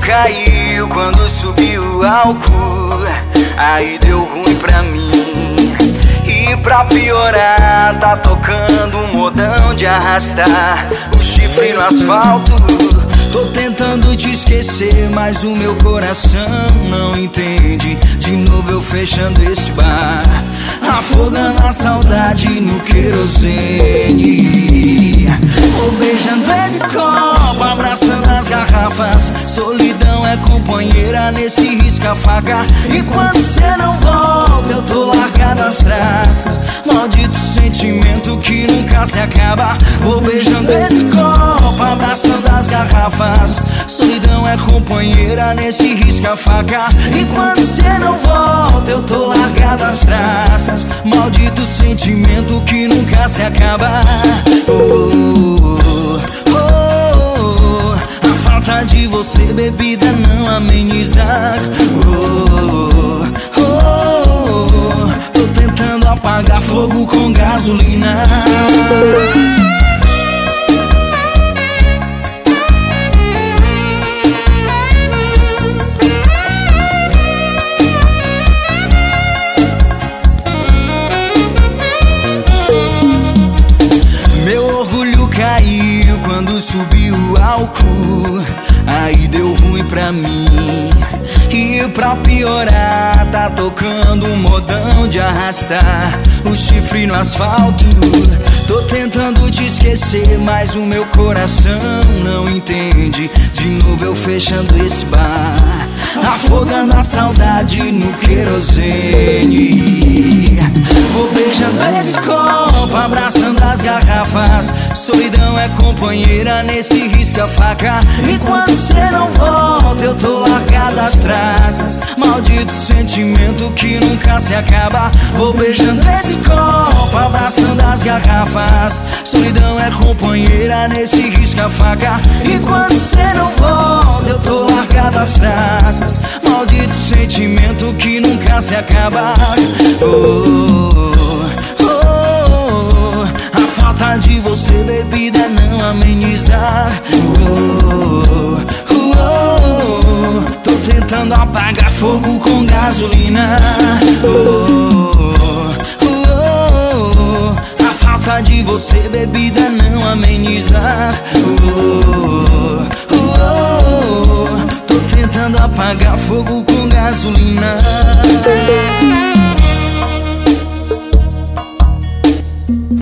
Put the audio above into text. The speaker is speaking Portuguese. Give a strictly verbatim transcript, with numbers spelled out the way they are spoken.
caiu quando subiu o álcool, aí deu ruim pra mim. E pra piorar, tá tocando um modão de arrastar o chifre no asfalto. Tô tentando te esquecer, mas o meu coração não entende. De novo eu fechando esse bar, afogando a saudade no querosene. Vou beijando esse copo, abraçando as garrafas. Solidão é companheira nesse risca-faca. E quando cê não volta, eu tô largado às traças. Maldito sentimento que nunca se acaba. Vou beijando esse copo, abraçando as garrafas. Solidão é companheira nesse risca-faca. E quando cê não volta, eu tô largado às traças. Maldito sentimento que nunca se acaba. Oh, oh, oh, a falta de você, bebida, não amenizar. Oh, oh, oh, tô tentando apagar fogo com gasolina. Quando subiu o álcool, aí deu ruim pra mim. E pra piorar, tá tocando um modão de arrastar o chifre no asfalto. Tô tentando te esquecer, mas o meu coração não entende. De novo eu fechando esse bar, afogando a saudade no querosene. Vou beijando esse copo, abraçando as garrafas. Solidão é companheira nesse risca-faca. E quando cê não volta, eu tô largado às traças. Maldito sentimento que nunca se acaba. Vou beijando esse copo, abraçando as garrafas. Solidão é companheira nesse risca-faca. E quando cê não volta, eu tô largado às traças. Maldito sentimento que nunca se acaba. Oh, oh, oh, a falta de você, bebida, não amenizar. Oh, oh, oh, tô tentando apagar fogo com gasolina. Oh, oh, oh, a falta de você, bebida, não amenizar. Oh, oh, oh, tô tentando apagar fogo com gasolina.